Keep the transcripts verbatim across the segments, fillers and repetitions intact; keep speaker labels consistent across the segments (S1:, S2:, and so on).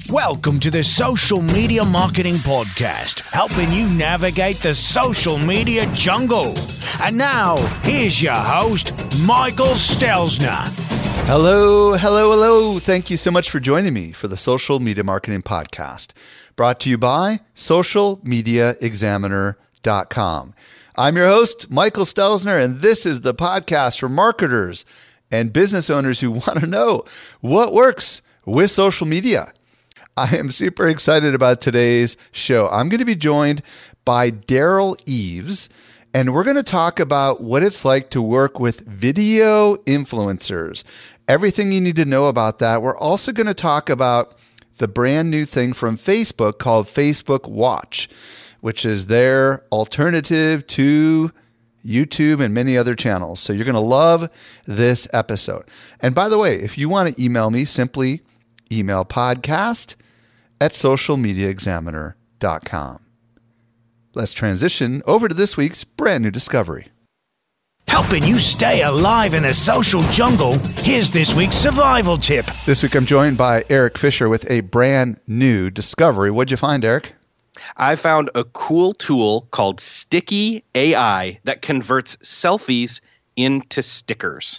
S1: Welcome to the Social Media Marketing Podcast, helping you navigate the social media jungle. And now, here's your host, Michael Stelzner.
S2: Hello, hello, hello. Thank you so much for joining me for the Social Media Marketing Podcast, brought to you by social media examiner dot com. I'm your host, Michael Stelzner, and this is the podcast for marketers and business owners who want to know what works with social media. I am super excited about today's show. I'm going to be joined by Daryl Eves, and we're going to talk about what it's like to work with video influencers, everything you need to know about that. We're also going to talk about the brand new thing from Facebook called Facebook Watch, which is their alternative to YouTube and many other channels. So you're going to love this episode. And by the way, if you want to email me, simply email podcast at social media examiner dot com. Let's transition over to this week's brand new discovery.
S1: Helping you stay alive in the social jungle, here's this week's survival tip.
S2: This week I'm joined by Eric Fisher with a brand new discovery. What'd you find, Eric?
S3: I found a cool tool called Sticky A I that converts selfies into stickers.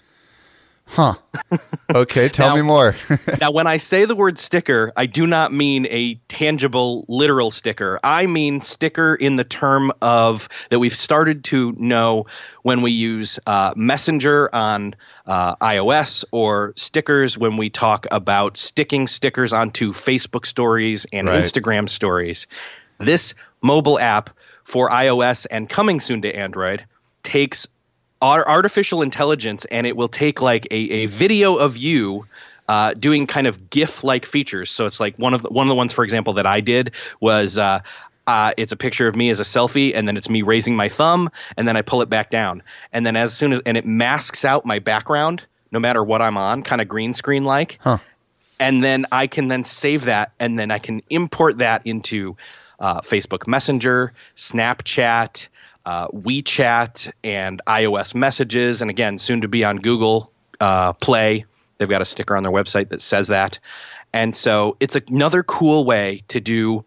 S2: Huh. Okay, tell
S3: now,
S2: me more.
S3: Now, when I say the word sticker, I do not mean a tangible, literal sticker. I mean sticker in the term of that we've started to know when we use uh, Messenger on uh, iOS, or stickers when we talk about sticking stickers onto Facebook stories and
S2: Right.
S3: Instagram stories. This mobile app for iOS and coming soon to Android takes artificial intelligence, and it will take like a, a video of you uh, doing kind of GIF-like features. So it's like one of the, one of the ones, for example, that I did was uh, uh, it's a picture of me as a selfie, and then it's me raising my thumb, and then I pull it back down, and then as soon as and it masks out my background, no matter what I'm on, kind of green screen like,
S2: Huh.
S3: and then I can then save that, and then I can import that into uh, Facebook Messenger, Snapchat, Uh, WeChat, and iOS messages, and again, soon to be on Google uh, Play. They've got a sticker on their website that says that. And so it's another cool way to do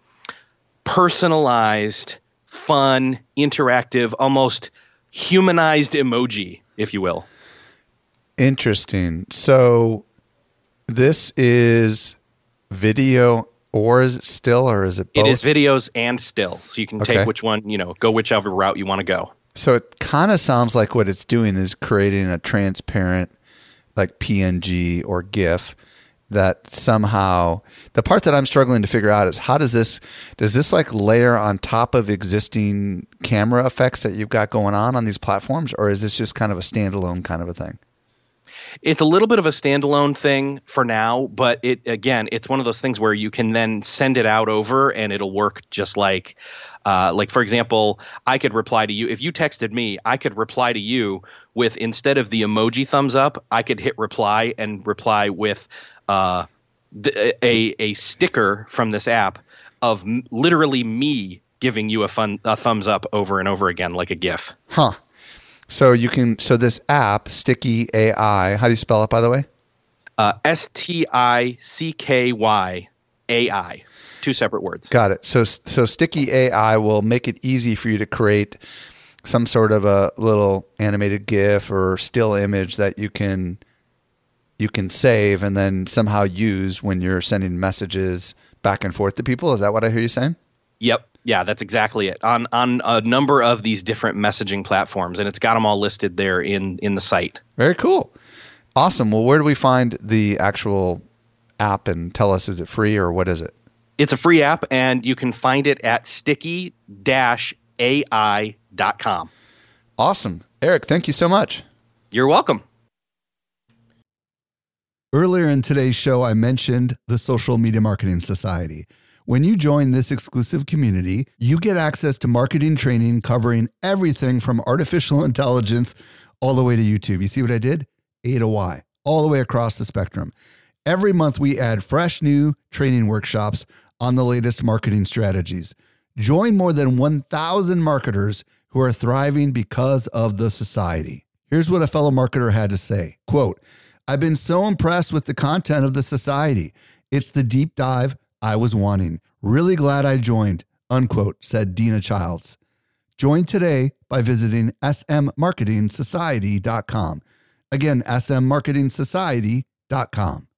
S3: personalized, fun, interactive, almost humanized emoji, if you will.
S2: Interesting. So this is video, or is it still, or is it both?
S3: It is videos and still. So you can
S2: Okay.
S3: take which one, you know, go whichever route you want to go.
S2: So it kind of sounds like what it's doing is creating a transparent, like P N G or GIF that somehow, the part that I'm struggling to figure out is how does this, does this like layer on top of existing camera effects that you've got going on on these platforms, or is this just kind of a standalone kind of a thing?
S3: It's a little bit of a standalone thing for now, but it again, it's one of those things where you can then send it out over and it'll work just like, uh, like for example, I could reply to you. If you texted me, I could reply to you with, instead of the emoji thumbs up, I could hit reply and reply with uh, th- a, a sticker from this app of m- literally me giving you a, fun, a thumbs up over and over again, like a GIF.
S2: Huh. So you can, so this app, Sticky A I, how do you spell it, by the way?
S3: Uh, S T I C K Y A I, two separate words.
S2: Got it. So, so Sticky A I will make it easy for you to create some sort of a little animated GIF or still image that you can, you can save and then somehow use when you're sending messages back and forth to people. Is that what I hear you saying?
S3: Yep. Yeah, that's exactly it. On on a number of these different messaging platforms, and it's got them all listed there in, in the site.
S2: Very cool. Awesome. Well, where do we find the actual app, and tell us, is it free or what is it?
S3: It's a free app, and you can find it at sticky dash A I dot com.
S2: Awesome. Eric, thank you so much.
S3: You're welcome.
S2: Earlier in today's show, I mentioned the Social Media Marketing Society. When you join this exclusive community, you get access to marketing training covering everything from artificial intelligence all the way to YouTube. You see what I did? A to Y, all the way across the spectrum. Every month, we add fresh new training workshops on the latest marketing strategies. Join more than one thousand marketers who are thriving because of the society. Here's what a fellow marketer had to say. Quote, "I've been so impressed with the content of the society. It's the deep dive I was wanting. Really glad I joined, unquote, said Dina Childs. Join today by visiting s m marketing society dot com. Again, s m marketing society dot com.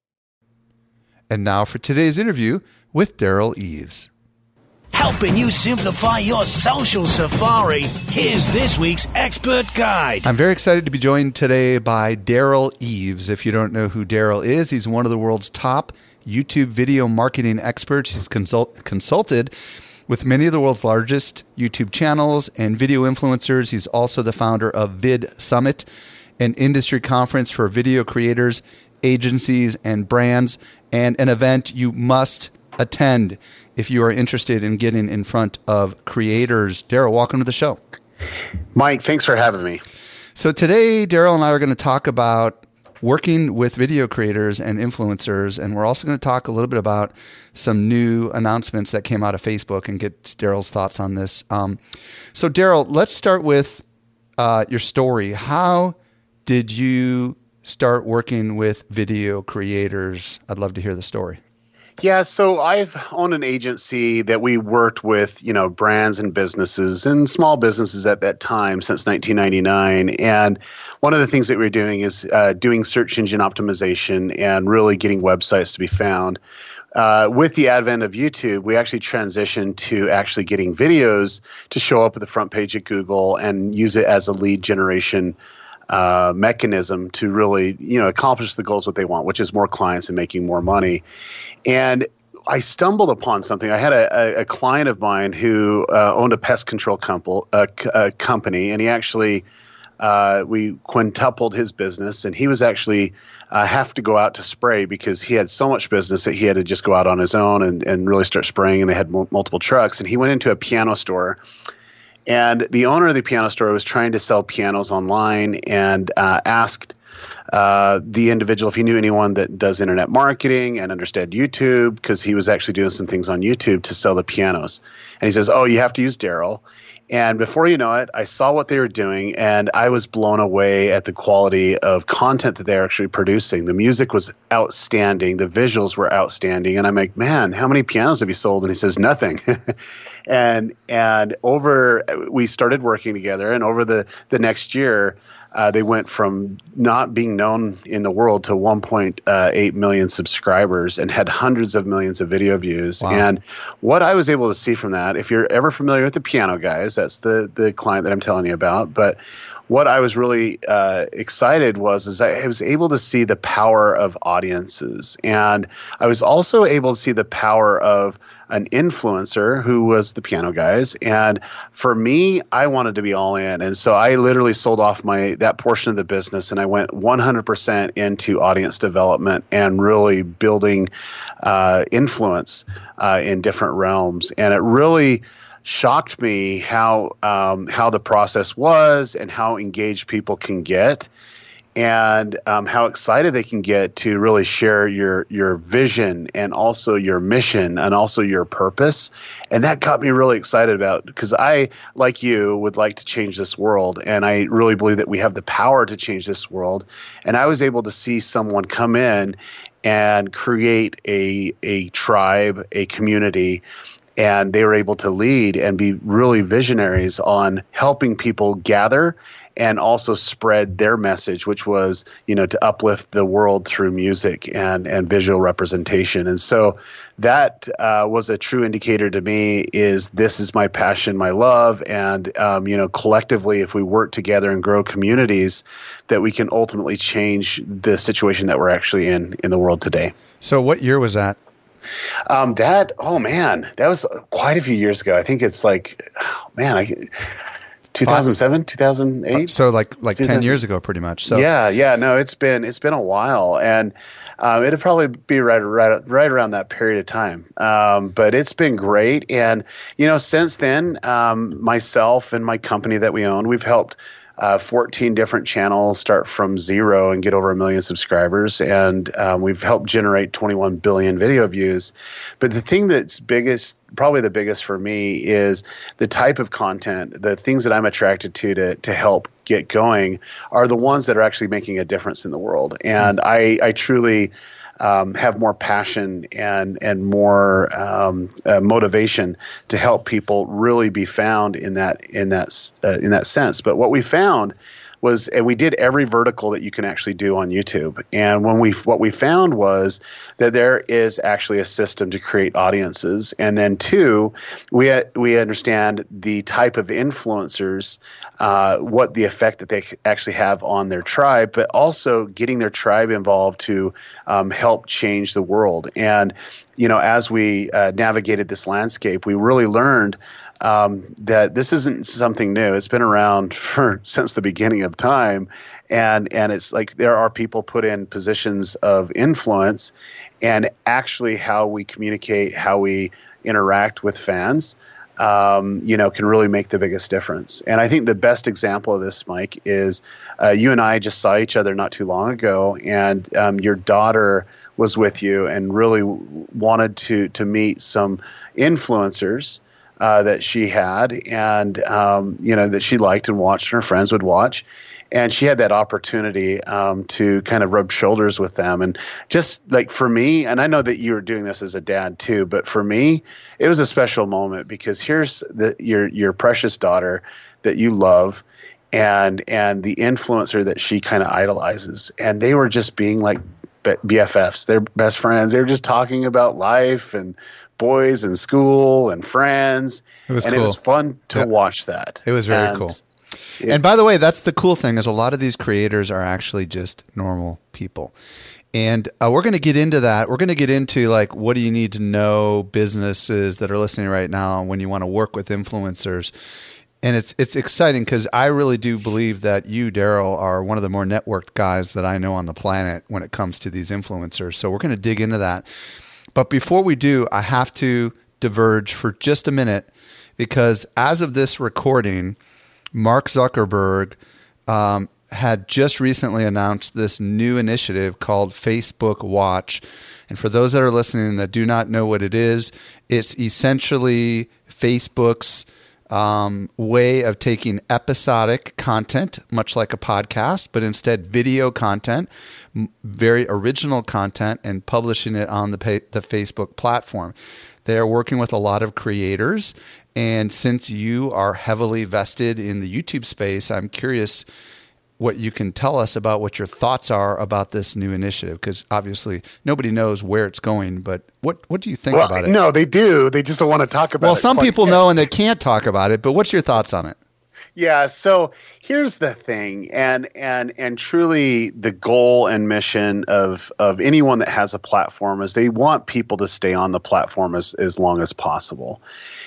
S2: And now for today's interview with Derral Eves.
S1: Helping you simplify your social safari, here's this week's expert guide.
S2: I'm very excited to be joined today by Derral Eves. If you don't know who Derral is, he's one of the world's top YouTube video marketing experts. He's consult- consulted with many of the world's largest YouTube channels and video influencers. He's also the founder of Vid Summit, an industry conference for video creators, agencies, and brands, and an event you must attend if you are interested in getting in front of creators. Derral, welcome to the show.
S4: Mike, thanks for having me.
S2: So today, Derral and I are going to talk about working with video creators and influencers, and we're also going to talk a little bit about some new announcements that came out of Facebook and get Derral's thoughts on this. Um, so Derral, let's start with uh, your story. How did you start working with video creators? I'd love to hear the story.
S4: Yeah, so I've owned an agency that we worked with, you know, brands and businesses and small businesses at that time since nineteen ninety-nine. And one of the things that we were doing is uh, doing search engine optimization and really getting websites to be found. Uh, with the advent of YouTube, we actually transitioned to actually getting videos to show up at the front page of Google and use it as a lead generation uh, mechanism to really, you know, accomplish the goals that they want, which is more clients and making more money. And I stumbled upon something. I had a, a, a client of mine who uh, owned a pest control company, uh, a company, and he actually, uh, we quintupled his business, and he was actually uh, have to go out to spray because he had so much business that he had to just go out on his own and, and really start spraying, and they had m- multiple trucks. And he went into a piano store, and the owner of the piano store was trying to sell pianos online and uh, asked Uh, the individual if he knew anyone that does internet marketing and understood YouTube, because he was actually doing some things on YouTube to sell the pianos. And he says, oh, you have to use Derral. And before you know it, I saw what they were doing, and I was blown away at the quality of content that they're actually producing. The music was outstanding. The visuals were outstanding. And I'm like, man, how many pianos have you sold? And he says, nothing. and and over, we started working together, and over the, the next year, Uh, they went from not being known in the world to one point eight million subscribers and had hundreds of millions of video views.
S2: Wow.
S4: And what I was able to see from that, if you're ever familiar with the Piano Guys, that's the the client that I'm telling you about. But what I was really uh, excited was is I was able to see the power of audiences. And I was also able to see the power of an influencer who was the Piano Guys. And for me, I wanted to be all in. And so I literally sold off my that portion of the business, and I went one hundred percent into audience development and really building uh, influence uh, in different realms. And it really shocked me how um, how the process was and how engaged people can get, and um, how excited they can get to really share your your vision and also your mission and also your purpose. And that got me really excited about, because I, like you, would like to change this world, and I really believe that we have the power to change this world. And I was able to see someone come in and create a a tribe, a community, and they were able to lead and be really visionaries on helping people gather and also spread their message, which was, you know, to uplift the world through music and, and visual representation. And so that uh, was a true indicator to me, is this is my passion, my love. And, um, you know, collectively, if we work together and grow communities, that we can ultimately change the situation that we're actually in in the world today.
S2: So what year was that?
S4: Um, that, oh man, that was quite a few years ago. I think it's like, oh, man, I, two thousand seven, two thousand eight.
S2: So like, like ten years ago, pretty much. So
S4: yeah, yeah, no, it's been, it's been a while, and um, it'd probably be right, right, right around that period of time. Um, but it's been great. And, you know, since then, um, myself and my company that we own, we've helped Uh, fourteen different channels start from zero and get over a million subscribers. And um, we've helped generate twenty-one billion video views. But the thing that's biggest, probably the biggest for me, is the type of content, the things that I'm attracted to to, to help get going are the ones that are actually making a difference in the world. And I, I truly um, have more passion and and more um, uh, motivation to help people really be found in that in that uh, in that sense. But what we found was, and we did every vertical that you can actually do on YouTube. And when we, what we found was that there is actually a system to create audiences. And then two, we we understand the type of influencers, uh, what the effect that they actually have on their tribe, but also getting their tribe involved to um, help change the world. And, you know, as we uh, navigated this landscape, we really learned Um, that this isn't something new. It's been around for since the beginning of time, and and it's like there are people put in positions of influence, and actually how we communicate, how we interact with fans, um, you know, can really make the biggest difference. And I think the best example of this, Mike, is uh, you and I just saw each other not too long ago, and um, your daughter was with you and really wanted to to meet some influencers Uh, that she had, and um, you know, that she liked and watched, and her friends would watch, and she had that opportunity um, to kind of rub shoulders with them. And just like for me, and I know that you were doing this as a dad too, but for me, it was a special moment because here's the, your your precious daughter that you love, and and the influencer that she kind of idolizes, and they were just being like B F Fs, they're best friends. They were just talking about life and boys and school and friends.
S2: It was
S4: and
S2: cool.
S4: It was fun to
S2: yeah.
S4: watch that.
S2: It was very
S4: and
S2: cool.
S4: It,
S2: and by the way, that's the cool thing is a lot of these creators are actually just normal people. And uh, we're going to get into that. We're going to get into like, what do you need to know, businesses that are listening right now when you want to work with influencers. And it's it's exciting because I really do believe that you, Daryl, are one of the more networked guys that I know on the planet when it comes to these influencers. So we're going to dig into that. But before we do, I have to diverge for just a minute because as of this recording, Mark Zuckerberg um, had just recently announced this new initiative called Facebook Watch. And for those that are listening that do not know what it is, it's essentially Facebook's Um, way of taking episodic content, much like a podcast, but instead video content, m- very original content, and publishing it on the pa- the Facebook platform. They are working with a lot of creators, and since you are heavily vested in the YouTube space, I'm curious what you can tell us about what your thoughts are about this new initiative, because obviously nobody knows where it's going, but what, what do you think
S4: well,
S2: about it?
S4: No, they do. They just don't want to talk about
S2: well,
S4: it.
S2: Well, some people
S4: yet.
S2: know and they can't talk about it, but what's your thoughts on it?
S4: Yeah, so here's the thing, and and and truly the goal and mission of of anyone that has a platform is they want people to stay on the platform as, as long as possible.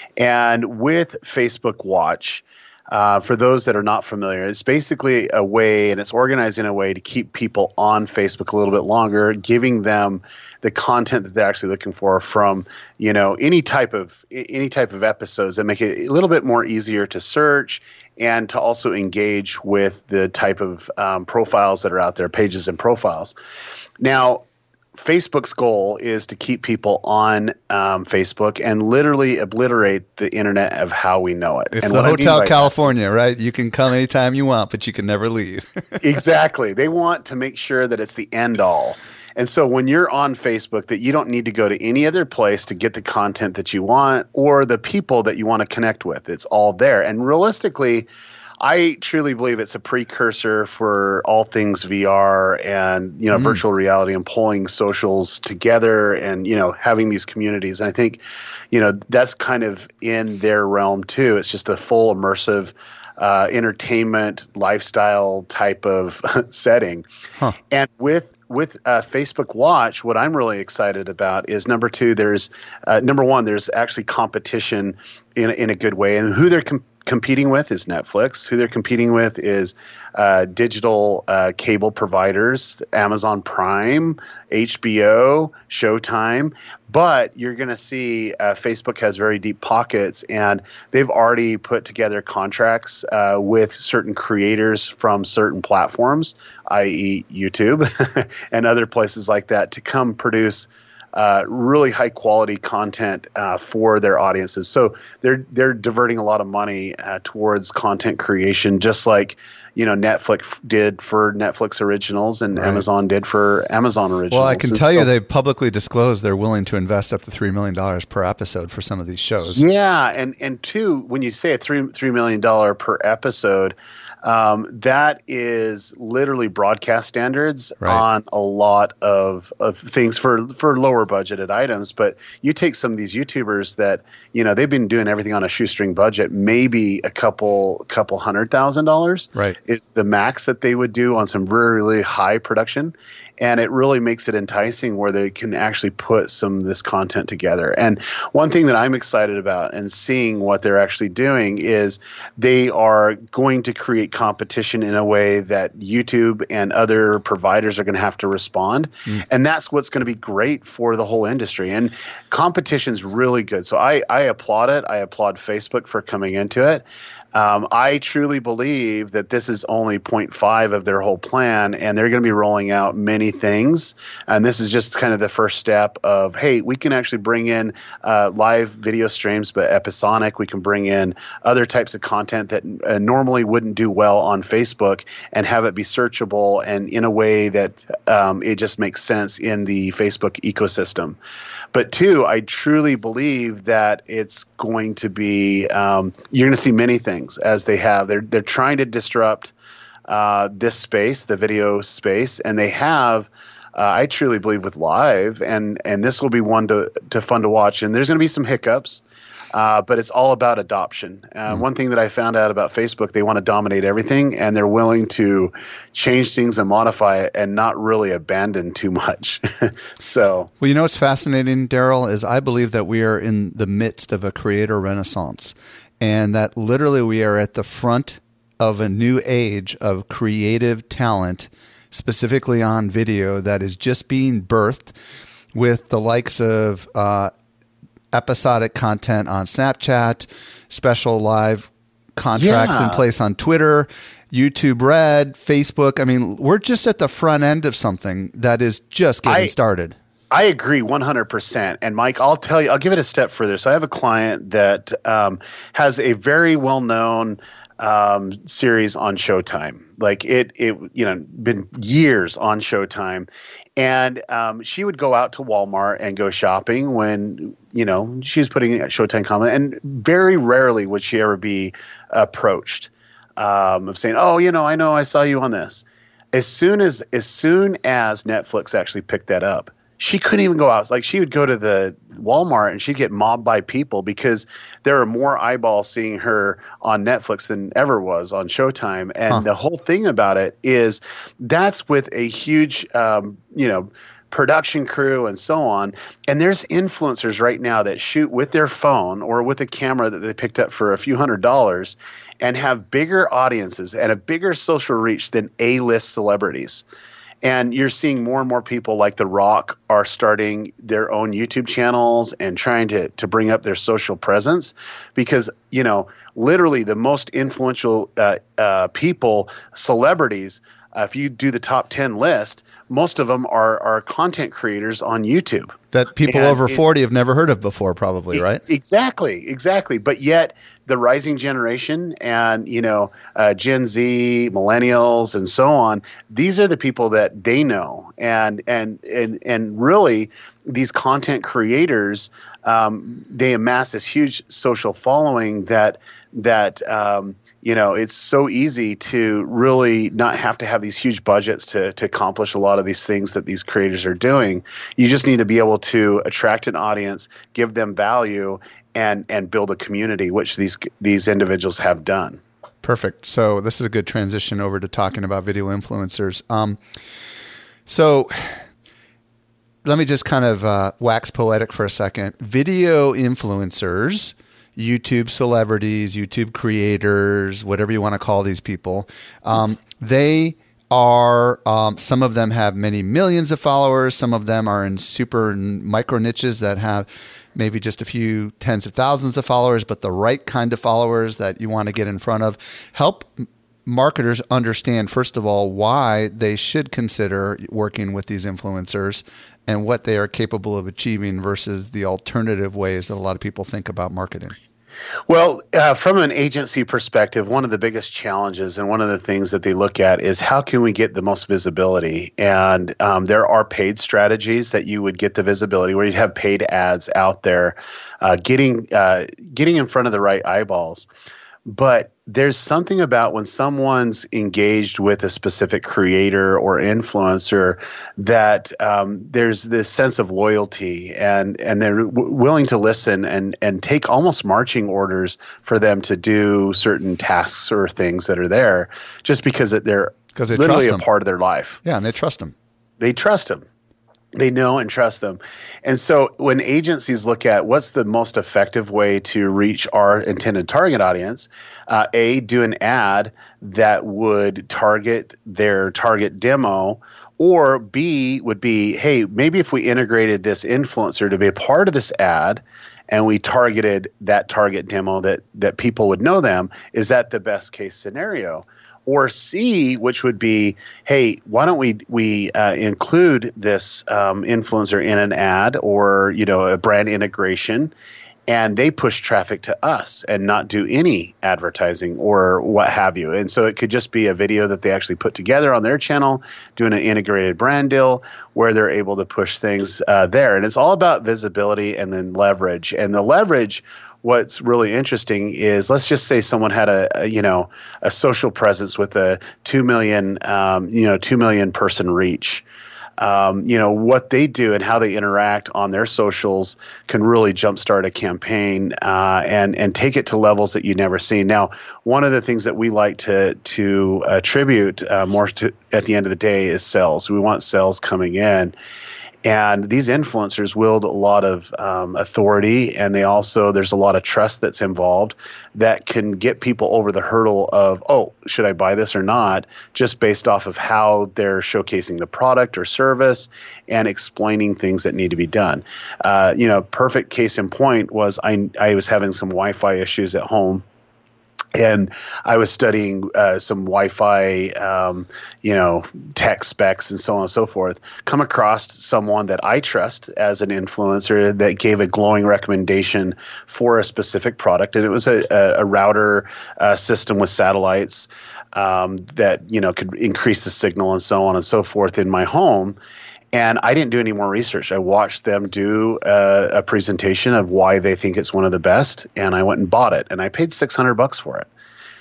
S4: And with Facebook Watch, Uh, for those that are not familiar, it's basically a way, and it's organized in a way to keep people on Facebook a little bit longer, giving them the content that they're actually looking for from, you know, any type of any type of episodes that make it a little bit more easier to search and to also engage with the type of um, profiles that are out there, pages and profiles. Now, Facebook's goal is to keep people on um, Facebook and literally obliterate the internet of how we know it.
S2: It's
S4: and
S2: the Hotel
S4: I mean
S2: California, right? You can come anytime you want, but you can never leave.
S4: Exactly. They want to make sure that it's the end all. And so when you're on Facebook, that you don't need to go to any other place to get the content that you want or the people that you want to connect with. It's all there. And realistically, I truly believe it's a precursor for all things V R and, you know, mm. virtual reality and pulling socials together and, you know, having these communities. And I think, you know, that's kind of in their realm too. It's just a full immersive uh, entertainment lifestyle type of setting. Huh. And with With uh, Facebook Watch, what I'm really excited about is number two, there's uh, number one, there's actually competition in, in a good way. And who they're com- competing with is Netflix. Who they're competing with is uh, digital uh, cable providers, Amazon Prime, H B O, Showtime. But you're going to see uh, Facebook has very deep pockets, and they've already put together contracts uh, with certain creators from certain platforms, that is. YouTube and other places like that, to come produce uh, really high quality content uh, for their audiences. So they're they're diverting a lot of money uh, towards content creation, just like you know Netflix did for Netflix originals and right. Amazon did for Amazon originals.
S2: Well, I can
S4: and
S2: tell
S4: so,
S2: you they've publicly disclosed they're willing to invest up to three million dollars per episode for some of these shows.
S4: Yeah, and and two, when you say a three three million dollar per episode, um, that is literally broadcast standards right. on a lot of, of things for for lower budgeted items. But you take some of these YouTubers that you know they've been doing everything on a shoestring budget, maybe a couple couple hundred thousand dollars
S2: right.
S4: is the max that they would do on some really, really high production. And it really makes it enticing where they can actually put some of this content together. And one thing that I'm excited about and seeing what they're actually doing is they are going to create competition in a way that YouTube and other providers are going to have to respond. Mm. And that's what's going to be great for the whole industry. And competition's really good. So I, I applaud it. I applaud Facebook for coming into it. Um, I truly believe that this is only point five of their whole plan, and they're going to be rolling out many things. And this is just kind of the first step of, hey, we can actually bring in uh, live video streams, but episodic. We can bring in other types of content that uh, normally wouldn't do well on Facebook and have it be searchable and in a way that um, it just makes sense in the Facebook ecosystem. But two, I truly believe that it's going to be um, you're going to see many things as they have. They're they're trying to disrupt uh, this space, the video space, and they have. Uh, I truly believe with live, and and this will be one to to fun to watch. And there's going to be some hiccups. Uh, but it's all about adoption. Uh, mm. One thing that I found out about Facebook, they want to dominate everything, and they're willing to change things and modify it and not really abandon too much. So,
S2: well, you know what's fascinating, Daryl, is I believe that we are in the midst of a creator renaissance, and that literally we are at the front of a new age of creative talent, specifically on video, that is just being birthed with the likes of uh, episodic content on Snapchat, special live contracts yeah. in place on Twitter, YouTube Red, Facebook. I mean, we're just at the front end of something that is just getting
S4: I,
S2: started.
S4: I agree one hundred percent. And Mike, I'll tell you, I'll give it a step further. So I have a client that um, has a very well-known um, series on Showtime. Like it, it, you know, been years on Showtime. And um, she would go out to Walmart and go shopping when, you know, she was putting Showtime comment. And very rarely would she ever be approached um, of saying, oh, you know, I know I saw you on this. As soon as, as soon as Netflix actually picked that up, she couldn't even go out. Like she would go to the Walmart and she'd get mobbed by people because there are more eyeballs seeing her on Netflix than ever was on Showtime. And huh. the whole thing about it is that's with a huge, um, you know, production crew and so on. And there's influencers right now that shoot with their phone or with a camera that they picked up for a few hundred dollars and have bigger audiences and a bigger social reach than A-list celebrities. And you're seeing more and more people like The Rock are starting their own YouTube channels and trying to to bring up their social presence because, you know, literally the most influential uh, uh, people, celebrities, uh, if you do the top ten list, most of them are are content creators on YouTube.
S2: That people
S4: and
S2: over
S4: it,
S2: forty have never heard of before, probably,
S4: it,
S2: right?
S4: Exactly, exactly. But yet the rising generation and, you know, uh, Gen Z, millennials, and so on, these are the people that they know. And and and, and really, these content creators, um, they amass this huge social following that that um, you know, it's so easy to really not have to have these huge budgets to to accomplish a lot of these things that these creators are doing. You just need to be able to attract an audience, give them value, and and build a community, which these these individuals have done.
S2: Perfect. So this is a good transition over to talking about video influencers. Um, so let me just kind of uh, wax poetic for a second. Video influencers, YouTube celebrities, YouTube creators, whatever you want to call these people, um, they are, um, some of them have many millions of followers. Some of them are in super micro niches that have maybe just a few tens of thousands of followers, but the right kind of followers that you want to get in front of. Help marketers understand, first of all, why they should consider working with these influencers and what they are capable of achieving versus the alternative ways that a lot of people think about marketing?
S4: Well, uh, from an agency perspective, one of the biggest challenges and one of the things that they look at is how can we get the most visibility? And um, there are paid strategies that you would get the visibility where you'd have paid ads out there, uh, getting uh, getting in front of the right eyeballs. But there's something about when someone's engaged with a specific creator or influencer that um, there's this sense of loyalty, and and they're w- willing to listen and and take almost marching orders for them to do certain tasks or things that are there, just because they're
S2: they
S4: literally a
S2: them.
S4: part of their life.
S2: Yeah, and they trust them.
S4: They trust them. They know and trust them. And so when agencies look at what's the most effective way to reach our intended target audience, uh, A, do an ad that would target their target demo, or B would be, hey, maybe if we integrated this influencer to be a part of this ad and we targeted that target demo that that people would know them, is that the best case scenario? Or C, which would be, hey, why don't we we uh, include this um, influencer in an ad or, you know, a brand integration, and they push traffic to us and not do any advertising or what have you. And so it could just be a video that they actually put together on their channel, doing an integrated brand deal where they're able to push things uh, there. And it's all about visibility and then leverage. And the leverage, what's really interesting is, let's just say someone had a, a you know a social presence with a two million um, you know two million person reach. Um, you know what they do and how they interact on their socials can really jumpstart a campaign uh, and and take it to levels that you've never seen. Now, one of the things that we like to to attribute uh, more to at the end of the day is sales. We want sales coming in. And these influencers wield a lot of um, authority, and they also, there's a lot of trust that's involved that can get people over the hurdle of, oh, should I buy this or not, just based off of how they're showcasing the product or service and explaining things that need to be done. Uh, you know, perfect case in point was I, I was having some Wi-Fi issues at home. And I was studying uh, some Wi-Fi, um, you know, tech specs and so on and so forth. Come across someone that I trust as an influencer that gave a glowing recommendation for a specific product, and it was a, a, a router uh, system with satellites um, that you know could increase the signal and so on and so forth in my home. And I didn't do any more research. I watched them do a, a presentation of why they think it's one of the best, and I went and bought it. And I paid six hundred bucks for it.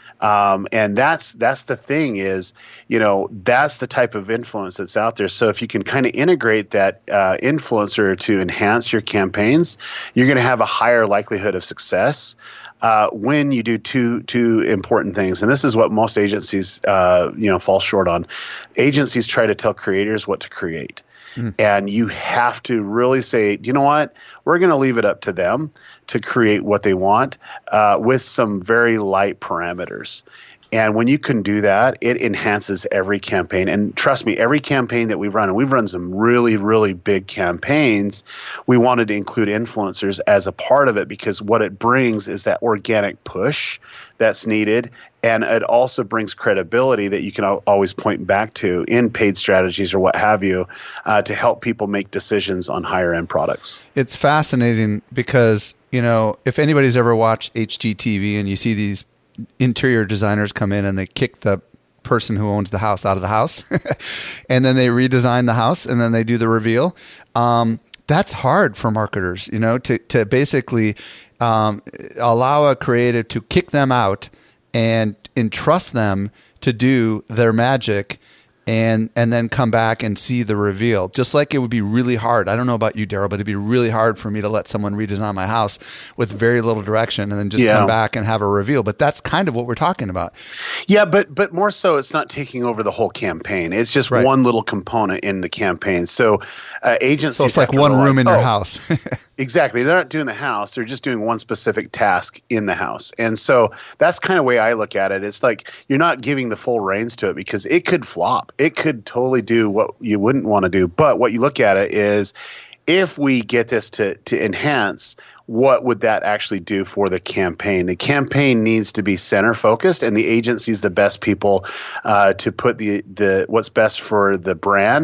S4: Um, and that's that's the thing is, you know, that's the type of influence that's out there. So if you can kind of integrate that uh, influencer to enhance your campaigns, you're going to have a higher likelihood of success. Uh, when you do two two important things, and this is what most agencies, uh, you know, fall short on. Agencies try to tell creators what to create. Mm. And you have to really say, you know what, we're going to leave it up to them to create what they want uh, with some very light parameters. And when you can do that, it enhances every campaign. And trust me, every campaign that we've run, and we've run some really, really big campaigns, we wanted to include influencers as a part of it because what it brings is that organic push that's needed. And it also brings credibility that you can always point back to in paid strategies or what have you uh, to help people make decisions on higher end products.
S2: It's fascinating because, you know, if anybody's ever watched H G T V and you see these interior designers come in and they kick the person who owns the house out of the house and then they redesign the house and then they do the reveal. Um, that's hard for marketers, you know, to, to basically um, allow a creative to kick them out and entrust them to do their magic and and then come back and see the reveal. Just like it would be really hard. I don't know about you, Daryl, but it'd be really hard for me to let someone redesign my house with very little direction and then just yeah. come back and have a reveal. But that's kind of what we're talking about.
S4: Yeah, but but more so, it's not taking over the whole campaign. It's just right. one little component in the campaign. So uh, agencies.
S2: So it's like one
S4: realize,
S2: room in your
S4: oh,
S2: house.
S4: Exactly. They're not doing the house. They're just doing one specific task in the house. And so that's kind of the way I look at it. It's like you're not giving the full reins to it because it could flop. It could totally do what you wouldn't want to do. But what you look at it is if we get this to, to enhance, what would that actually do for the campaign? The campaign needs to be center focused, and the agency's the best people uh, to put the, the what's best for the brand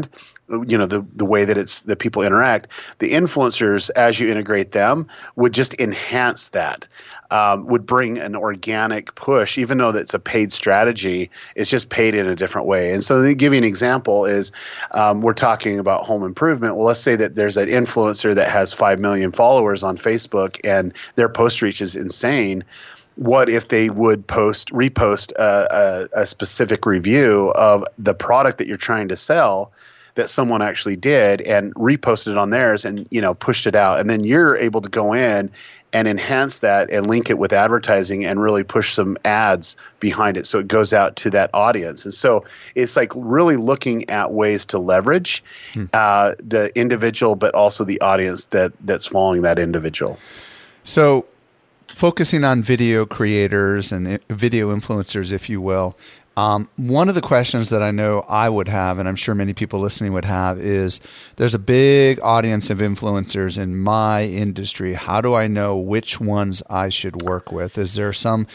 S4: you know, the, the way that it's that people interact. The influencers, as you integrate them, would just enhance that, um, would bring an organic push, even though that's a paid strategy. It's just paid in a different way. And so to give you an example is um, we're talking about home improvement. Well, let's say that there's an influencer that has five million followers on Facebook and their post reach is insane. What if they would post, repost a, a, a specific review of the product that you're trying to sell that someone actually did and reposted it on theirs and, you know, pushed it out. And then you're able to go in and enhance that and link it with advertising and really push some ads behind it so it goes out to that audience. And so it's like really looking at ways to leverage hmm. uh, the individual, but also the audience that that's following that individual.
S2: So focusing on video creators and video influencers, if you will, um, one of the questions that I know I would have, and I'm sure many people listening would have, is there's a big audience of influencers in my industry. How do I know which ones I should work with? Is there some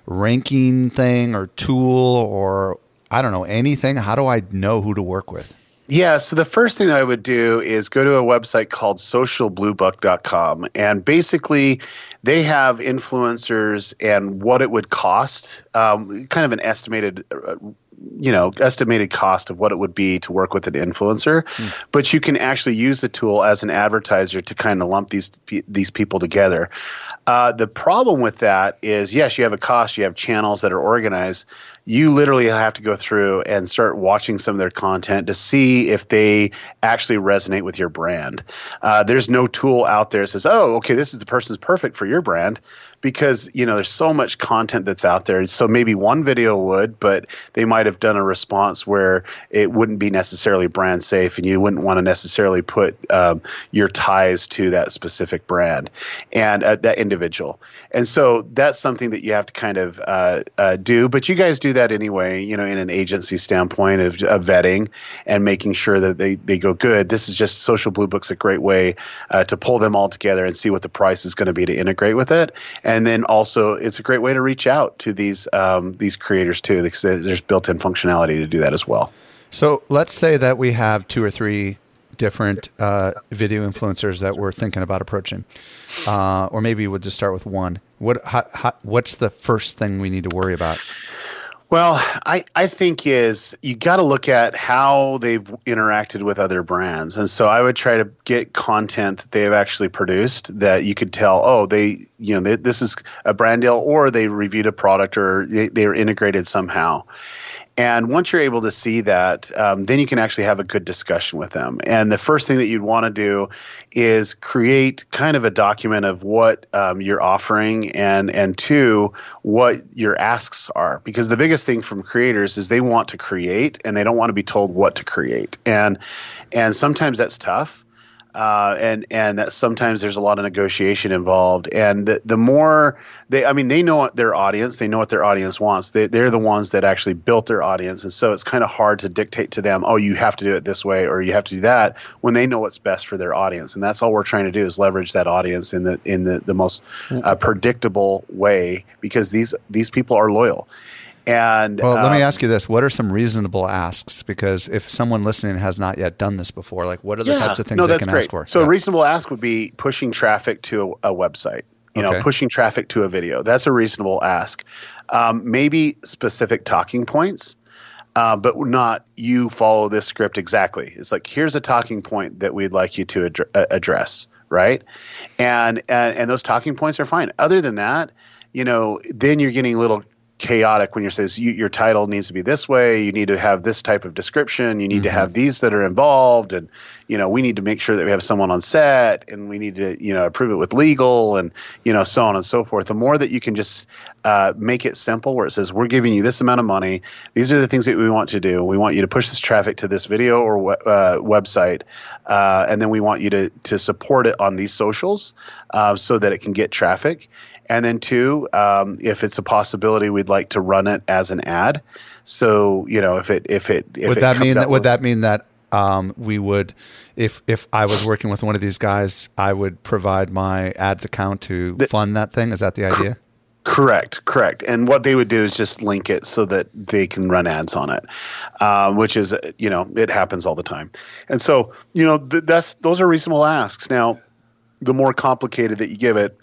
S2: ranking thing or tool or, I don't know, anything? How do I know who to work with?
S4: Yeah, so the first thing I would do is go to a website called social blue book dot com. And basically, they have influencers and what it would cost, um, kind of an estimated, uh, you know, estimated cost of what it would be to work with an influencer. Mm. But you can actually use the tool as an advertiser to kind of lump these these people together. Uh, the problem with that is, yes, you have a cost, you have channels that are organized. You literally have to go through and start watching some of their content to see if they actually resonate with your brand. Uh, there's no tool out there that says, oh, okay, this is the person's perfect for your brand, because, you know, there's so much content that's out there. So maybe one video would, but they might have done a response where it wouldn't be necessarily brand safe, and you wouldn't want to necessarily put um, your ties to that specific brand and uh, that individual. And so that's something that you have to kind of uh, uh, do. But you guys do that anyway, you know, in an agency standpoint of, of vetting and making sure that they, they go good. This is just Social Blue Book's a great way uh, to pull them all together and see what the price is going to be to integrate with it. And then also, it's a great way to reach out to these um, these creators too, because there's built-in functionality to do that as well.
S2: So let's say that we have two or three different uh, video influencers that we're thinking about approaching, uh, or maybe we'll just start with one. What how, how, what's the first thing we need to worry about?
S4: Well, I, I think is you got to look at how they've interacted with other brands. And so I would try to get content that they have actually produced that you could tell, oh, they, you know, they, this is a brand deal, or they reviewed a product, or they, they are integrated somehow. And once you're able to see that, um, then you can actually have a good discussion with them. And the first thing that you'd want to do is create kind of a document of what um, you're offering, and and two, what your asks are. Because the biggest thing from creators is they want to create, and they don't want to be told what to create. And and sometimes that's tough. Uh, and and that sometimes there's a lot of negotiation involved, and the the more they, I mean, they know what their audience, they know what their audience wants. They, they're the ones that actually built their audience, and so it's kind of hard to dictate to them, oh, you have to do it this way or you have to do that, when they know what's best for their audience. And that's all we're trying to do, is leverage that audience in the in the the most uh, predictable way, because these these people are loyal. And
S2: well, let
S4: um,
S2: me ask you this: what are some reasonable asks? Because if someone listening has not yet done this before, like what are the
S4: yeah,
S2: types of things
S4: no,
S2: they
S4: that's
S2: can
S4: great.
S2: ask for?
S4: So
S2: yeah.
S4: a reasonable ask would be pushing traffic to a, a website. You
S2: okay.
S4: know, pushing traffic to a video. That's a reasonable ask. Um, maybe specific talking points, uh, but not you follow this script exactly. It's like, here's a talking point that we'd like you to ad- address, right? And, and and those talking points are fine. Other than that, you know, then you're getting a little chaotic when you say you, your title needs to be this way, you need to have this type of description, you need mm-hmm. to have these that are involved, and you know, we need to make sure that we have someone on set, and we need to, you know, approve it with legal, and you know, so on and so forth. The more that you can just uh, make it simple, where it says, we're giving you this amount of money, these are the things that we want to do, we want you to push this traffic to this video or uh, website, uh, and then we want you to to support it on these socials uh, so that it can get traffic. And then two, um, if it's a possibility, we'd like to run it as an ad. So, you know, if it if it if
S2: would
S4: it
S2: that
S4: comes
S2: mean that
S4: with,
S2: would that mean that um, we would, if if I was working with one of these guys, I would provide my ads account to
S4: the,
S2: fund that thing? Is that the idea?
S4: Correct, correct. And what they would do is just link it so that they can run ads on it, uh, which is, you know, it happens all the time. And so, you know, th- that's those are reasonable asks. Now, the more complicated that you give it,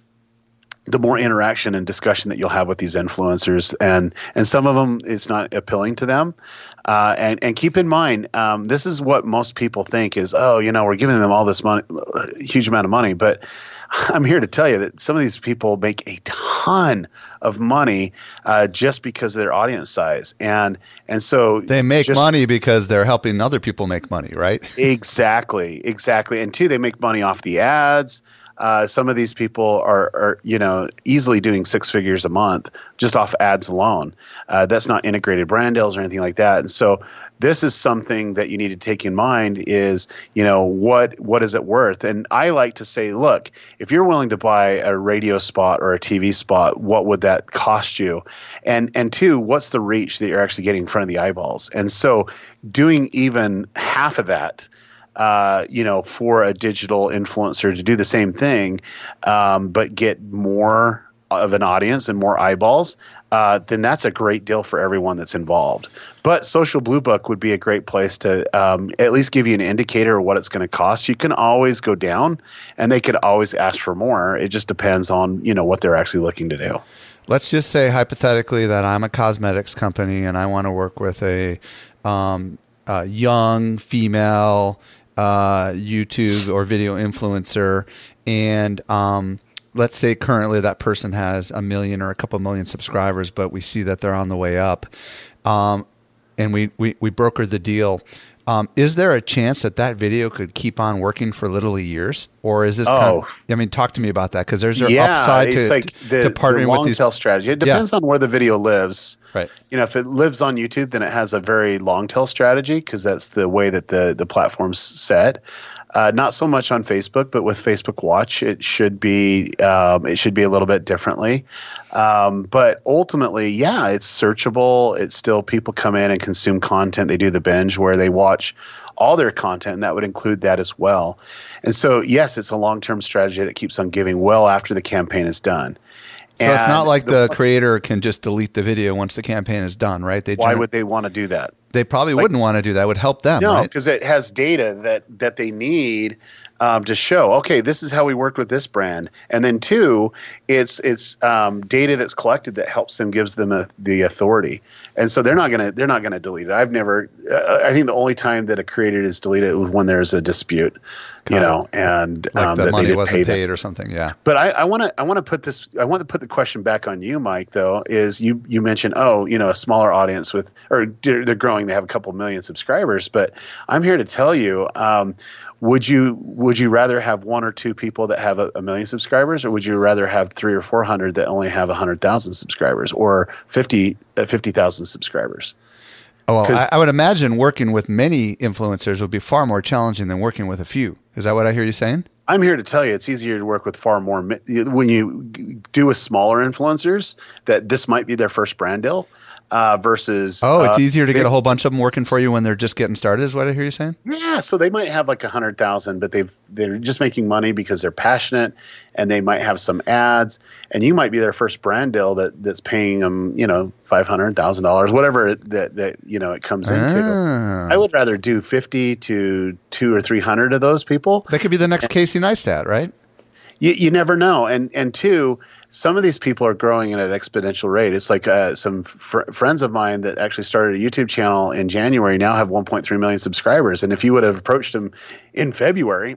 S4: the more interaction and discussion that you'll have with these influencers, and and some of them it's not appealing to them. Uh, and and keep in mind, um, this is what most people think is, oh, you know, we're giving them all this money, huge amount of money, but I'm here to tell you that some of these people make a ton of money uh, just because of their audience size, and and so
S2: they make
S4: just,
S2: money because they're helping other people make money, right?
S4: Exactly, exactly. And two, they make money off the ads. Uh, some of these people are, are, you know, easily doing six figures a month just off ads alone. Uh, that's not integrated brand deals or anything like that. And so this is something that you need to take in mind is, you know, what what is it worth? And I like to say, look, if you're willing to buy a radio spot or a T V spot, what would that cost you? And and two, what's the reach that you're actually getting in front of the eyeballs? And so doing even half of that, Uh, you know, for a digital influencer to do the same thing, um, but get more of an audience and more eyeballs, uh, then that's a great deal for everyone that's involved. But Social Blue Book would be a great place to um, at least give you an indicator of what it's going to cost. You can always go down, and they could always ask for more. It just depends on, you know, what they're actually looking to do.
S2: Let's just say hypothetically that I'm a cosmetics company and I want to work with a, um, a young female Uh, YouTube or video influencer, and um, let's say currently that person has a million or a couple million subscribers, but we see that they're on the way up, um, and we, we, we brokered the deal. Um, is there a chance that that video could keep on working for literally years, or is this?
S4: Oh.
S2: Kind of, I mean, talk to me about that, because there's an
S4: yeah,
S2: upside to,
S4: it's like the,
S2: to partnering
S4: the long
S2: with these.
S4: tail strategy. It depends
S2: yeah.
S4: on where the video lives.
S2: Right.
S4: You know, if it lives on YouTube, then it has a very long tail strategy because that's the way that the the platform's set. Uh, not so much on Facebook, but with Facebook Watch, it should be um, it should be a little bit differently. Um, but ultimately, yeah, it's searchable. It's still people come in and consume content. They do the binge where they watch all their content, and that would include that as well. And so, yes, it's a long-term strategy that keeps on giving well after the campaign is done.
S2: So
S4: and
S2: it's not like
S4: the,
S2: the creator can just delete the video once the campaign is done, right? They
S4: why
S2: gener-
S4: would they want to do that?
S2: They probably
S4: Like-
S2: wouldn't want to do that. It would help them,
S4: No,
S2: right?
S4: because it has data that that they need um, to show. Okay, this is how we worked with this brand, and then two, it's it's um, data that's collected that helps them, gives them a, the authority, and so they're not gonna they're not gonna delete it. I've never. Uh, I think the only time that a creator is deleted was when there's a dispute, you
S2: Got
S4: know, and
S2: like
S4: um,
S2: the
S4: that
S2: money
S4: they did
S2: wasn't
S4: pay them.
S2: paid or something. Yeah.
S4: But I want to I want to put this I want to put the question back on you, Mike. Though is you you mentioned oh you know a smaller audience with or they're, they're growing, they have a couple million subscribers. But I'm here to tell you, um, would you would you rather have one or two people that have a, a million subscribers, or would you rather have three or four hundred that only have a hundred thousand subscribers, or fifty uh, fifty thousand subscribers?
S2: Oh, well, I, I would imagine working with many influencers would be far more challenging than working with a few. Is that what I hear you saying?
S4: I'm here to tell you it's easier to work with far more when you do with smaller influencers that this might be their first brand deal. Uh, versus
S2: oh, it's
S4: uh,
S2: easier to
S4: they,
S2: get a whole bunch of them working for you when they're just getting started, is what I hear you saying?
S4: Yeah, so they might have like a hundred thousand, but they've they're just making money because they're passionate, and they might have some ads, and you might be their first brand deal that that's paying them, you know, five hundred thousand dollars, whatever it, that that you know it comes into.
S2: Ah.
S4: I would rather do fifty to two or three hundred of those people.
S2: That could be the next Casey Neistat, right?
S4: You, you never know. And and two, some of these people are growing at an exponential rate. It's like uh, some fr- friends of mine that actually started a YouTube channel in January now have one point three million subscribers. And if you would have approached them in February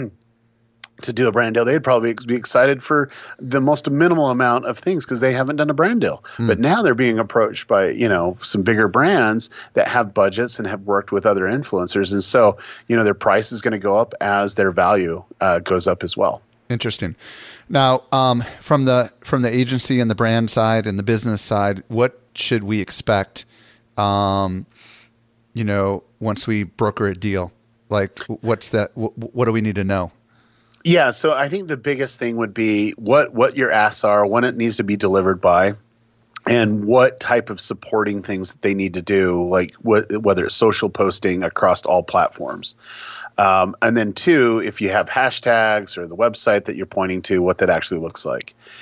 S4: to do a brand deal, they'd probably be excited for the most minimal amount of things because they haven't done a brand deal. Mm. But now they're being approached by, you know, some bigger brands that have budgets and have worked with other influencers. And so, you know, their price is going to go up as their value uh, goes up as well.
S2: Interesting. Now, um, from the from the agency and the brand side and the business side, what should we expect? Um, you know, once we broker a deal, like what's that? What, what do we need to know?
S4: Yeah, so I think the biggest thing would be what what your asks are, when it needs to be delivered by, and what type of supporting things that they need to do, like what, whether it's social posting across all platforms. Um, and then two, if you have hashtags or the website that you're pointing to, what that actually looks like.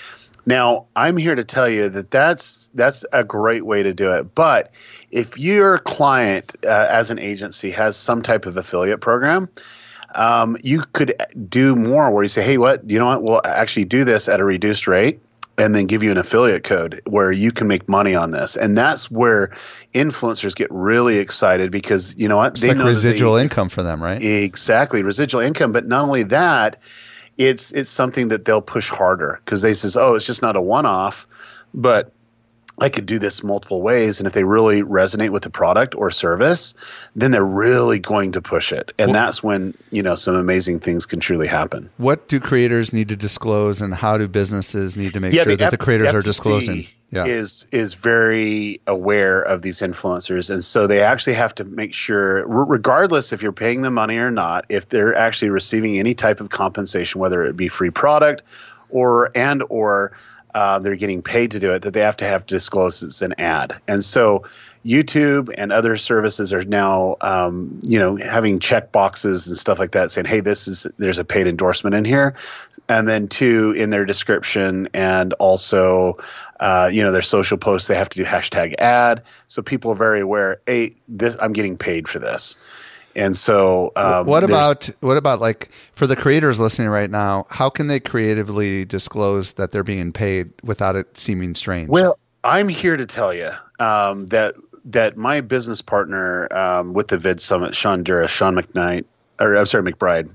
S4: Now, I'm here to tell you that that's that's a great way to do it. But if your client, uh, as an agency, has some type of affiliate program, um, you could do more where you say, hey, what, you know what, we'll actually do this at a reduced rate and then give you an affiliate code where you can make money on this. And that's where influencers get really excited because, you know what?
S2: It's they like know residual they, income for them, right?
S4: Exactly, residual income. But not only that, it's it's something that they'll push harder because they says, oh, it's just not a one-off, but I could do this multiple ways. And if they really resonate with the product or service, then they're really going to push it. And well, that's when, you know, some amazing things can truly happen.
S2: What do creators need to disclose and how do businesses need to make yeah, sure the that F- the creators the are disclosing?
S4: Yeah. is is very aware of these influencers. And so they actually have to make sure, regardless if you're paying them money or not, if they're actually receiving any type of compensation, whether it be free product or and or uh, they're getting paid to do it, that they have to have disclosed it's an ad. And so YouTube and other services are now, um, you know, having check boxes and stuff like that saying, hey, this is, there's a paid endorsement in here. And then two, in their description and also, uh, you know, their social posts, they have to do hashtag ad. So people are very aware, hey, this, I'm getting paid for this. And so, um,
S2: what about what about like for the creators listening right now? How can they creatively disclose that they're being paid without it seeming strange?
S4: Well, I'm here to tell you um, that that my business partner um, with the Vid Summit, Sean Duras, Sean McKnight, or I'm sorry, McBride,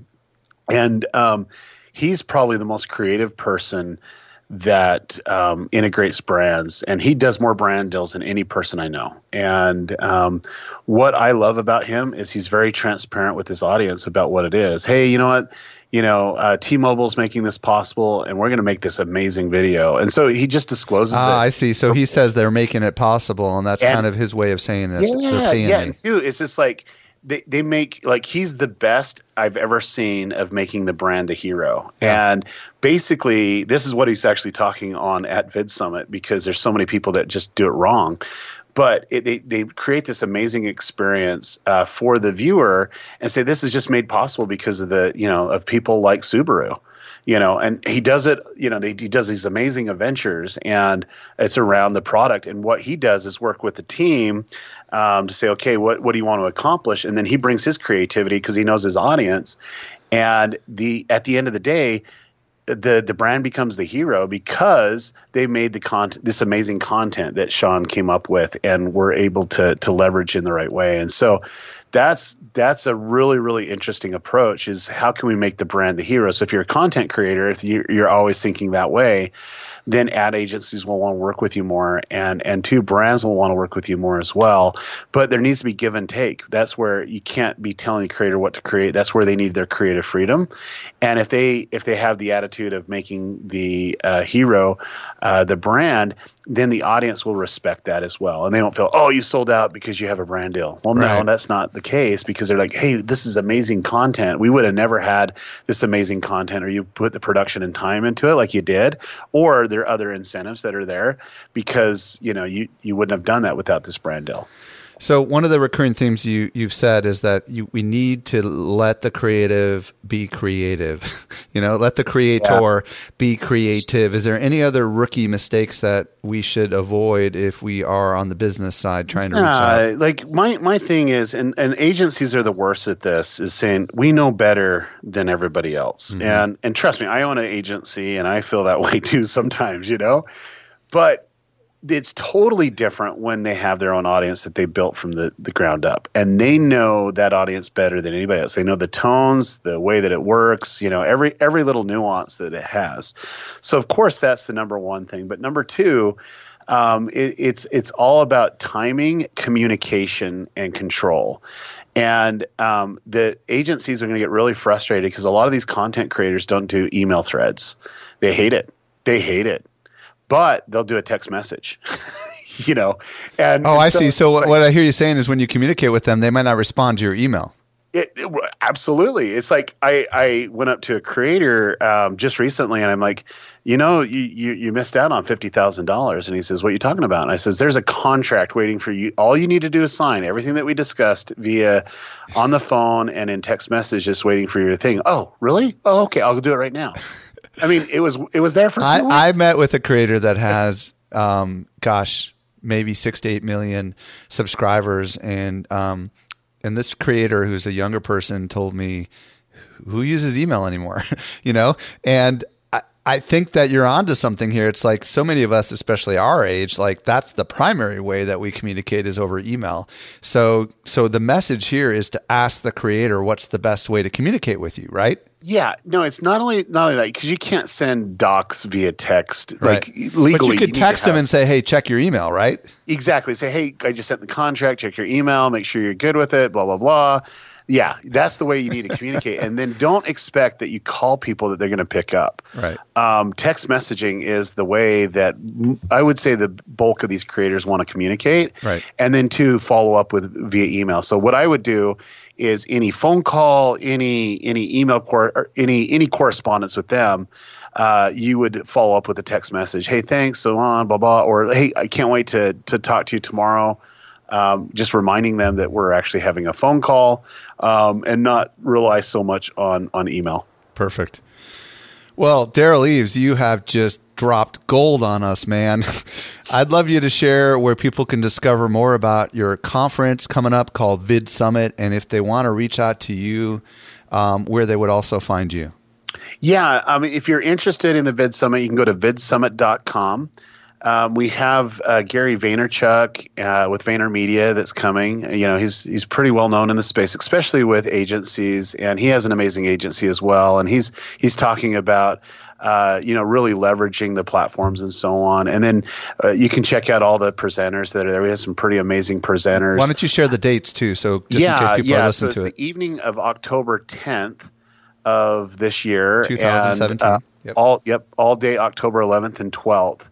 S4: and um, he's probably the most creative person that um, integrates brands, and he does more brand deals than any person I know. And um, what I love about him is he's very transparent with his audience about what it is. Hey, you know what? You know, uh, T-Mobile's making this possible, and we're going to make this amazing video. And so he just discloses
S2: ah,
S4: it.
S2: I see. So he says they're making it possible, and that's and, kind of his way of saying it.
S4: Yeah,
S2: they're paying
S4: yeah.
S2: me.
S4: Dude, it's just like they, they make, like, he's the best I've ever seen of making the brand the hero. Yeah. And basically, this is what he's actually talking on at Vid Summit because there's so many people that just do it wrong. But it, they, they create this amazing experience uh, for the viewer and say this is just made possible because of the, you know, of people like Subaru, you know, and he does it, you know, they, he does these amazing adventures and it's around the product. And what he does is work with the team um, to say, okay, what, what do you want to accomplish? And then he brings his creativity because he knows his audience. And the at the end of the day, the the brand becomes the hero because they made the content, this amazing content that Sean came up with and were able to to leverage in the right way. And so that's that's a really, really interesting approach is how can we make the brand the hero? So if you're a content creator, if you're, you're always thinking that way, then ad agencies will want to work with you more, and and two, brands will want to work with you more as well. But there needs to be give and take. That's where you can't be telling the creator what to create. That's where they need their creative freedom. And if they if they have the attitude of making the uh, hero uh, the brand, then the audience will respect that as well. And they don't feel, oh, you sold out because you have a brand deal. Well, right. No, that's not the case because they're like, hey, this is amazing content. We would have never had this amazing content or you put the production and time into it like you did, or there are other incentives that are there because, you know, you, you wouldn't have done that without this brand deal.
S2: So one of the recurring themes you, you've said is that you, we need to let the creative be creative, you know, let the creator yeah. be creative. Is there any other rookie mistakes that we should avoid if we are on the business side trying to reach uh, out?
S4: Like my, my thing is, and, and agencies are the worst at this, is saying we know better than everybody else. Mm-hmm. And, and trust me, I own an agency and I feel that way too sometimes, you know, but it's totally different when they have their own audience that they built from the, the ground up. And they know that audience better than anybody else. They know the tones, the way that it works, you know, every every little nuance that it has. So, of course, that's the number one thing. But number two, um, it, it's it's all about timing, communication, and control. And um, the agencies are going to get really frustrated because a lot of these content creators don't do email threads. They hate it. They hate it. But they'll do a text message, you know. And
S2: oh,
S4: and
S2: I
S4: so,
S2: see. So
S4: like,
S2: what I hear you saying is when you communicate with them, they might not respond to your email.
S4: It, it, absolutely. It's like I, I went up to a creator um, just recently, and I'm like, you know, you you, you missed out on fifty thousand dollars. And he says, what are you talking about? And I says, there's a contract waiting for you. All you need to do is sign everything that we discussed via on the phone and in text message, just waiting for your thing. Oh, really? Oh, okay. I'll do it right now. I mean, it was it was there for.
S2: I, I met with a creator that has, um, gosh, maybe six to eight million subscribers, and um, and this creator, who's a younger person, told me, who uses email anymore, you know, and. I think that you're onto something here. It's like so many of us, especially our age, like that's the primary way that we communicate is over email. So, so the message here is to ask the creator what's the best way to communicate with you, right?
S4: Yeah, no, it's not only not only that, because you can't send docs via text, like
S2: right.
S4: legally.
S2: But you could
S4: you
S2: text them and say, "Hey, check your email," right?
S4: Exactly. Say, "Hey, I just sent the contract. Check your email. Make sure you're good with it." Blah blah blah. Yeah, that's the way you need to communicate. And then don't expect that you call people that they're going to pick up.
S2: Right.
S4: Um, text messaging is the way that I would say the bulk of these creators want to communicate.
S2: Right.
S4: And then to follow up with via email. So what I would do is any phone call, any any email, cor- or any any correspondence with them, uh, you would follow up with a text message. Hey, thanks, so on, blah blah. Or hey, I can't wait to to talk to you tomorrow. Um, just reminding them that we're actually having a phone call, um, and not rely so much on on email.
S2: Perfect. Well, Daryl Eaves, you have just dropped gold on us, man. I'd love you to share where people can discover more about your conference coming up called Vid Summit, and if they want to reach out to you, um, where they would also find you.
S4: Yeah, I mean, if you're interested in the Vid Summit, you can go to vid summit dot com. Um, we have uh, Gary Vaynerchuk uh, with VaynerMedia that's coming. You know, he's he's pretty well known in the space, especially with agencies, and he has an amazing agency as well. And he's he's talking about uh, you know really leveraging the platforms and so on. And then uh, you can check out all the presenters that are there. We have some pretty amazing presenters.
S2: Why don't you share the dates too, so just
S4: yeah,
S2: in case people
S4: yeah,
S2: are listening
S4: so
S2: to
S4: it's
S2: it.
S4: The evening of October tenth of this year,
S2: twenty seventeen.
S4: And, uh,
S2: yep.
S4: all yep, all day October eleventh and twelfth.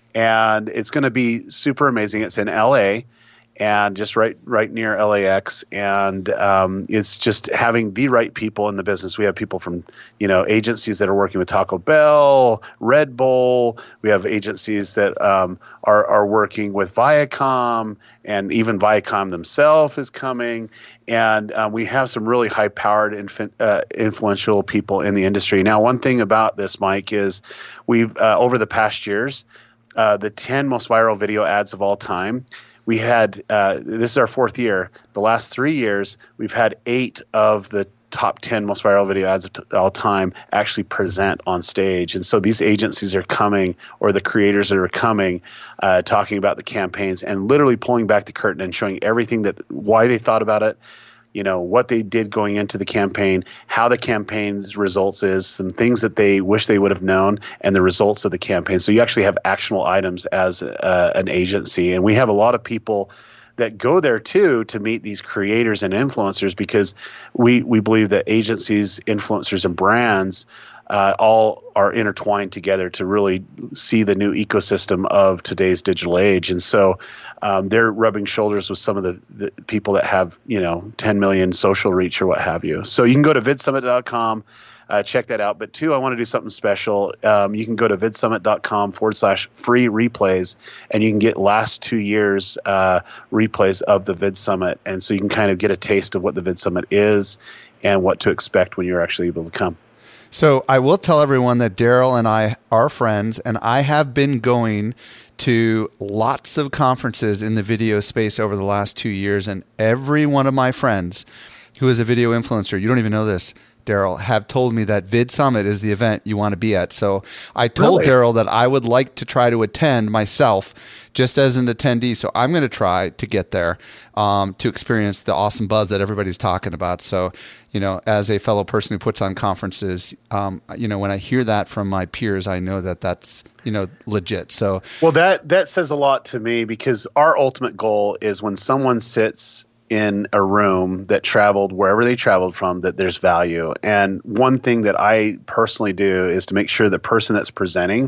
S4: And it's going to be super amazing. It's in L A and just right right near L A X. And um, it's just having the right people in the business. We have people from, you know, agencies that are working with Taco Bell, Red Bull. We have agencies that um, are, are working with Viacom, and even Viacom themselves is coming. And uh, we have some really high-powered, inf- uh, influential people in the industry. Now, one thing about this, Mike, is we've uh, over the past years, Uh, the ten most viral video ads of all time. We had, uh, this is our fourth year. The last three years, we've had eight of the top ten most viral video ads of t- all time actually present on stage. And so these agencies are coming, or the creators that are coming, uh, talking about the campaigns and literally pulling back the curtain and showing everything that, why they thought about it, you know, what they did going into the campaign, how the campaign's results is, some things that they wish they would have known, and the results of the campaign. So you actually have actionable items as uh, an agency. And we have a lot of people that go there too to meet these creators and influencers, because we, we believe that agencies, influencers, and brands uh, all are intertwined together to really see the new ecosystem of today's digital age. And so um, they're rubbing shoulders with some of the, the people that have, you know, ten million social reach or what have you. So you can go to vid summit dot com, uh, check that out. But two, I want to do something special. Um, you can go to vid summit dot com forward slash free replays, and you can get last two years uh, replays of the Vid Summit. And so you can kind of get a taste of what the Vid Summit is and what to expect when you're actually able to come.
S2: So I will tell everyone that Daryl and I are friends, and I have been going to lots of conferences in the video space over the last two years, and every one of my friends who is a video influencer, you don't even know this, Daryl, have told me that Vid Summit is the event you want to be at. So I told
S4: Really?
S2: Daryl that I would like to try to attend myself just as an attendee. So I'm going to try to get there um, to experience the awesome buzz that everybody's talking about. So, you know, as a fellow person who puts on conferences, um, you know, when I hear that from my peers, I know that that's, you know, legit. So,
S4: well, that, that says a lot to me, because our ultimate goal is when someone sits in a room that traveled wherever they traveled from, that there's value. And one thing that I personally do is to make sure the person that's presenting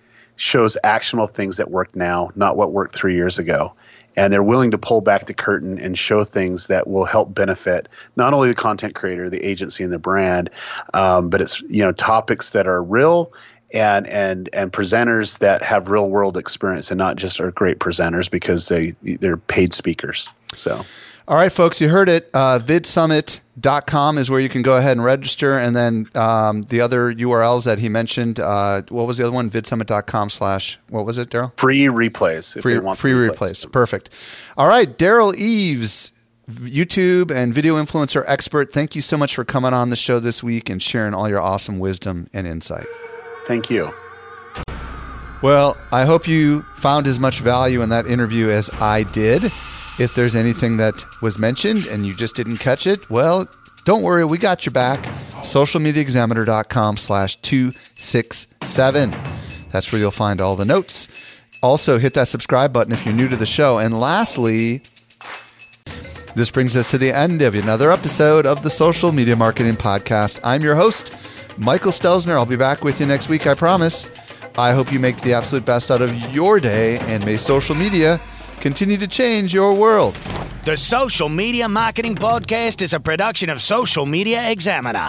S4: shows actionable things that work now, not what worked three years ago. And they're willing to pull back the curtain and show things that will help benefit not only the content creator, the agency, and the brand, um, but it's, you know, topics that are real and and and presenters that have real world experience, and not just are great presenters because they they're paid speakers. So
S2: All right, folks, you heard it. Uh, vid summit dot com is where you can go ahead and register. And then um, the other U R Ls that he mentioned, uh, what was the other one? vid summit dot com slash, what was it, Daryl?
S4: Free replays. If
S2: free
S4: they want
S2: free replays. replays. Perfect. All right, Daryl Eves, YouTube and video influencer expert. Thank you so much for coming on the show this week and sharing all your awesome wisdom and insight.
S4: Thank you.
S2: Well, I hope you found as much value in that interview as I did. If there's anything that was mentioned and you just didn't catch it, well, don't worry, we got your back. social media examiner dot com slash two six seven. That's where you'll find all the notes. Also, hit that subscribe button if you're new to the show. And lastly, this brings us to the end of another episode of the Social Media Marketing Podcast. I'm your host, Michael Stelzner. I'll be back with you next week, I promise. I hope you make the absolute best out of your day, and may social media continue to change your world.
S1: The Social Media Marketing Podcast is a production of Social Media Examiner.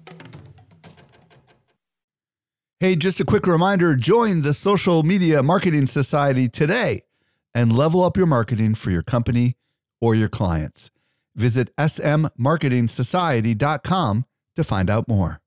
S2: Hey, just a quick reminder, join the Social Media Marketing Society today and level up your marketing for your company or your clients. Visit s m marketing society dot com to find out more.